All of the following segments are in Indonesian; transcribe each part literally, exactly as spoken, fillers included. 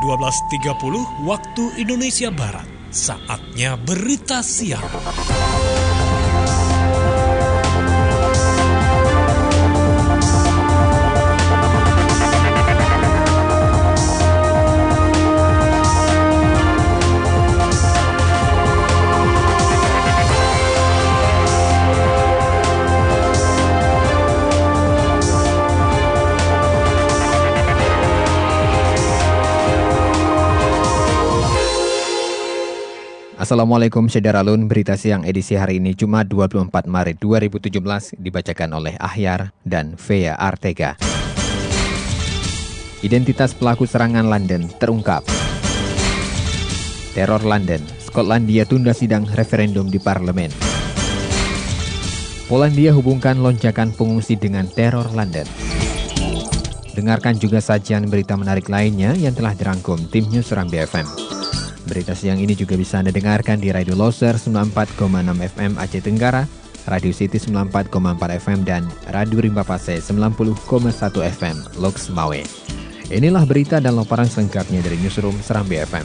dua belas tiga puluh waktu Indonesia Barat. Saatnya berita siang. Assalamualaikum Syederalun, berita siang edisi hari ini Jumat dua puluh empat Maret dua ribu tujuh belas dibacakan oleh Ahyar dan Vea Artega. Identitas pelaku serangan London terungkap. Teror London, Skotlandia tunda sidang referendum di parlemen. Polandia hubungkan lonjakan pengungsi dengan teror London. Dengarkan juga sajian berita menarik lainnya yang telah dirangkum tim News Serambi F M. Berita siang ini juga bisa Anda dengarkan di Radio Loser sembilan puluh empat koma enam F M Aceh Tenggara, Radio City sembilan puluh empat koma empat F M, dan Radio Rimba Pase sembilan puluh koma satu F M Loks Mawe. Inilah berita dan laporan selengkapnya dari Newsroom Serambi F M.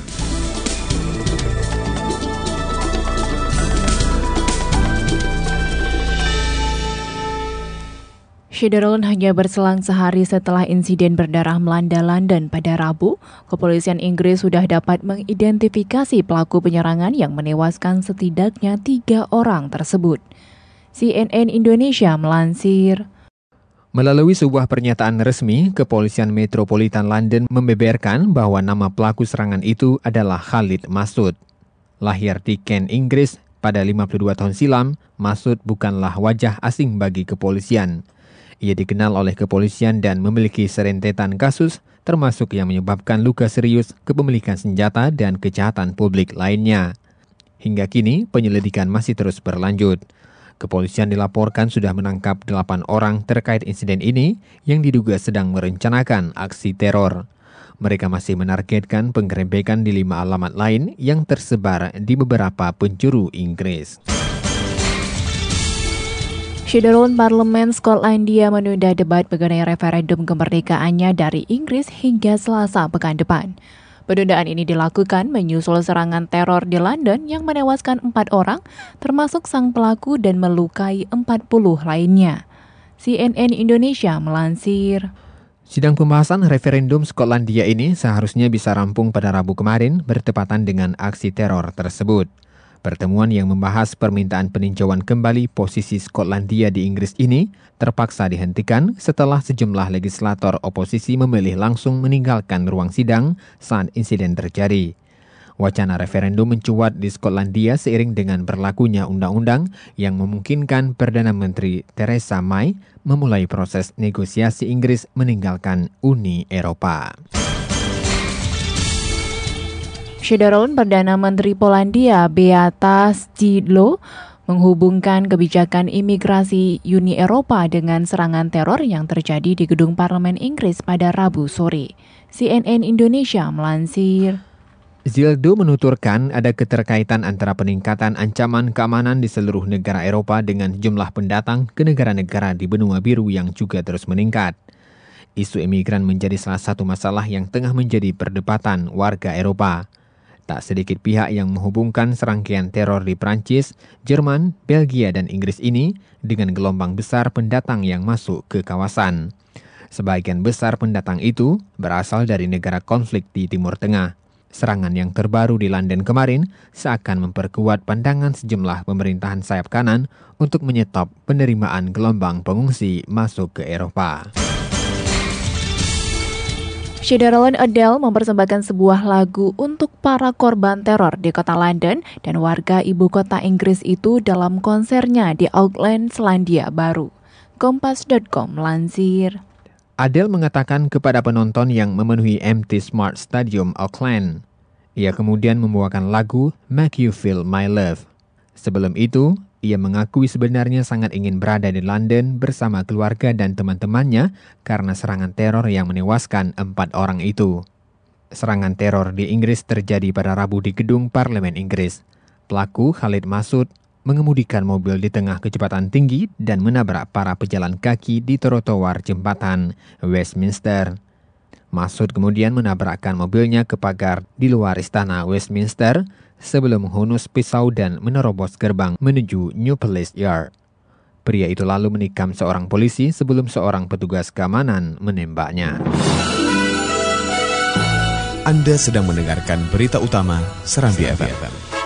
Syederalun, hanya berselang sehari setelah insiden berdarah melanda London pada Rabu, kepolisian Inggris sudah dapat mengidentifikasi pelaku penyerangan yang menewaskan setidaknya tiga orang tersebut. C N N Indonesia melansir. Melalui sebuah pernyataan resmi, Kepolisian Metropolitan London membeberkan bahwa nama pelaku serangan itu adalah Khalid Masud. Lahir di Kent, Inggris pada lima puluh dua tahun silam, Masud bukanlah wajah asing bagi kepolisian. Ia dikenal oleh kepolisian dan memiliki serentetan kasus, termasuk yang menyebabkan luka serius, kepemilikan senjata, dan kejahatan publik lainnya. Hingga kini, penyelidikan masih terus berlanjut. Kepolisian dilaporkan sudah menangkap delapan orang terkait insiden ini yang diduga sedang merencanakan aksi teror. Mereka masih menargetkan penggerebekan di lima alamat lain yang tersebar di beberapa penjuru Inggris. Syederalun, Parlemen Skotlandia menunda debat mengenai referendum kemerdekaannya dari Inggris hingga Selasa pekan depan. Penundaan ini dilakukan menyusul serangan teror di London yang menewaskan empat orang, termasuk sang pelaku, dan melukai empat puluh lainnya. C N N Indonesia melansir. Sidang pembahasan referendum Skotlandia ini seharusnya bisa rampung pada Rabu kemarin bertepatan dengan aksi teror tersebut. Pertemuan yang membahas permintaan peninjauan kembali posisi Skotlandia di Inggris ini terpaksa dihentikan setelah sejumlah legislator oposisi memilih langsung meninggalkan ruang sidang saat insiden terjadi. Wacana referendum mencuat di Skotlandia seiring dengan berlakunya undang-undang yang memungkinkan Perdana Menteri Theresa May memulai proses negosiasi Inggris meninggalkan Uni Eropa. Syederalun, Perdana Menteri Polandia Beata Szydło menghubungkan kebijakan imigrasi Uni Eropa dengan serangan teror yang terjadi di gedung Parlemen Inggris pada Rabu sore. C N N Indonesia melansir. Szydło menuturkan ada keterkaitan antara peningkatan ancaman keamanan di seluruh negara Eropa dengan jumlah pendatang ke negara-negara di benua biru yang juga terus meningkat. Isu imigran menjadi salah satu masalah yang tengah menjadi perdebatan warga Eropa. Tak sedikit pihak yang menghubungkan serangkaian teror di Prancis, Jerman, Belgia, dan Inggris ini dengan gelombang besar pendatang yang masuk ke kawasan. Sebagian besar pendatang itu berasal dari negara konflik di Timur Tengah. Serangan yang terbaru di London kemarin seakan memperkuat pandangan sejumlah pemerintahan sayap kanan untuk menyetop penerimaan gelombang pengungsi masuk ke Eropa. Syederalun, Adele mempersembahkan sebuah lagu untuk para korban teror di kota London dan warga ibu kota Inggris itu dalam konsernya di Auckland, Selandia Baru. Kompas titik com melansir. Adele mengatakan kepada penonton yang memenuhi M T Smart Stadium Auckland. Ia kemudian membawakan lagu Make You Feel My Love. Sebelum itu, ia mengakui sebenarnya sangat ingin berada di London bersama keluarga dan teman-temannya karena serangan teror yang menewaskan empat orang itu. Serangan teror di Inggris terjadi pada Rabu di gedung Parlemen Inggris. Pelaku Khalid Masud mengemudikan mobil di tengah kecepatan tinggi dan menabrak para pejalan kaki di trotoar jembatan Westminster. Masud kemudian menabrakkan mobilnya ke pagar di luar istana Westminster sebelum menghunus pisau dan menerobos gerbang menuju New Palace Yard. Pria itu lalu menikam seorang polisi sebelum seorang petugas keamanan menembaknya. Anda sedang mendengarkan berita utama Serambi F M.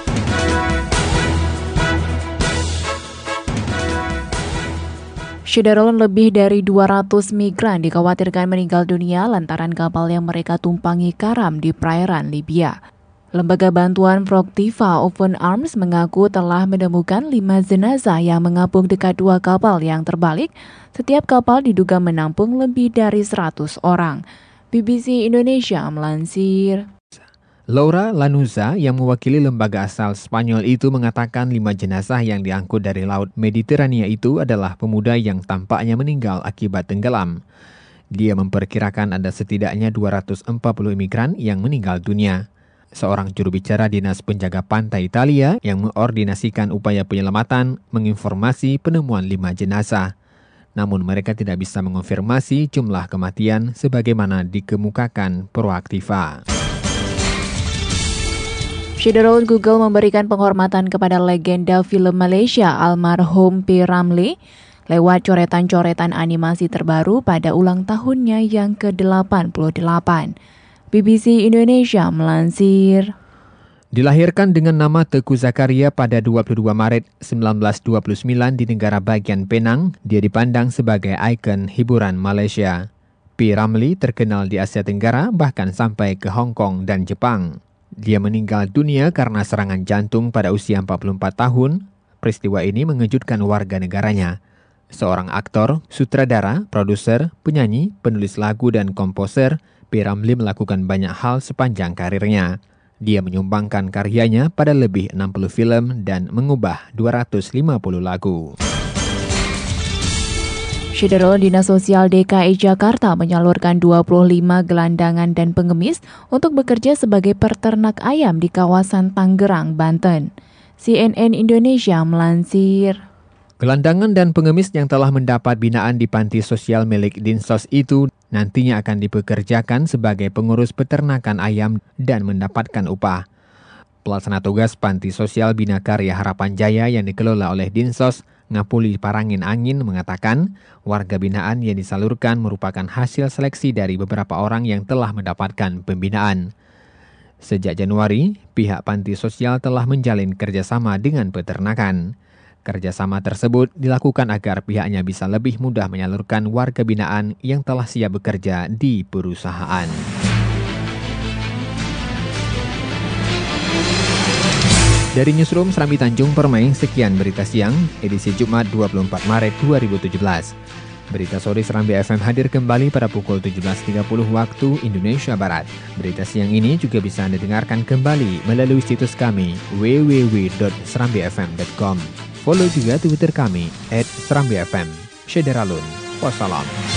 Syederon, lebih dari dua ratus migran dikhawatirkan meninggal dunia lantaran kapal yang mereka tumpangi karam di perairan Libya. Lembaga bantuan Froktiva Open Arms mengaku telah menemukan lima jenazah yang mengapung dekat dua kapal yang terbalik. Setiap kapal diduga menampung lebih dari seratus orang. B B C Indonesia melansir. Laura Lanuza yang mewakili lembaga asal Spanyol itu mengatakan lima jenazah yang diangkut dari Laut Mediterania itu adalah pemuda yang tampaknya meninggal akibat tenggelam. Dia memperkirakan ada setidaknya dua ratus empat puluh imigran yang meninggal dunia. Seorang juru bicara Dinas Penjaga Pantai Italia yang mengordinasikan upaya penyelamatan menginformasi penemuan lima jenazah. Namun mereka tidak bisa mengonfirmasi jumlah kematian sebagaimana dikemukakan Proaktiva. Syederon, Google memberikan penghormatan kepada legenda film Malaysia almarhum P. Ramlee lewat coretan-coretan animasi terbaru pada ulang tahunnya yang ke delapan puluh delapan. B B C Indonesia melansir. Dilahirkan dengan nama Teuku Zakaria pada dua puluh dua Maret seribu sembilan ratus dua puluh sembilan di negara bagian Penang, dia dipandang sebagai ikon hiburan Malaysia. P. Ramlee terkenal di Asia Tenggara bahkan sampai ke Hong Kong dan Jepang. Dia meninggal dunia karena serangan jantung pada usia empat puluh empat tahun. Peristiwa ini mengejutkan warga negaranya. Seorang aktor, sutradara, produser, penyanyi, penulis lagu dan komposer, P. Ramlee melakukan banyak hal sepanjang karirnya. Dia menyumbangkan karyanya pada lebih enam puluh film dan mengubah dua ratus lima puluh lagu. Syederon, Dinas Sosial D K I Jakarta menyalurkan dua puluh lima gelandangan dan pengemis untuk bekerja sebagai peternak ayam di kawasan Tangerang, Banten. C N N Indonesia melansir. Gelandangan dan pengemis yang telah mendapat binaan di panti sosial milik Dinsos itu nantinya akan dipekerjakan sebagai pengurus peternakan ayam dan mendapatkan upah. Pelaksana tugas Panti Sosial Bina Karya Harapan Jaya yang dikelola oleh Dinsos, Ngapuli Parangin Angin mengatakan warga binaan yang disalurkan merupakan hasil seleksi dari beberapa orang yang telah mendapatkan pembinaan. Sejak Januari, pihak panti sosial telah menjalin kerjasama dengan peternakan. Kerjasama tersebut dilakukan agar pihaknya bisa lebih mudah menyalurkan warga binaan yang telah siap bekerja di perusahaan. Dari Newsroom Serambi Tanjung Permai, sekian berita siang, edisi Jumat dua puluh empat Maret dua ribu tujuh belas. Berita sore Serambi F M hadir kembali pada pukul tujuh belas tiga puluh waktu Indonesia Barat. Berita siang ini juga bisa Anda dengarkan kembali melalui situs kami w w w dot serambi f m dot com. Follow juga Twitter kami at serambi f m. Syederalun. Wassalam.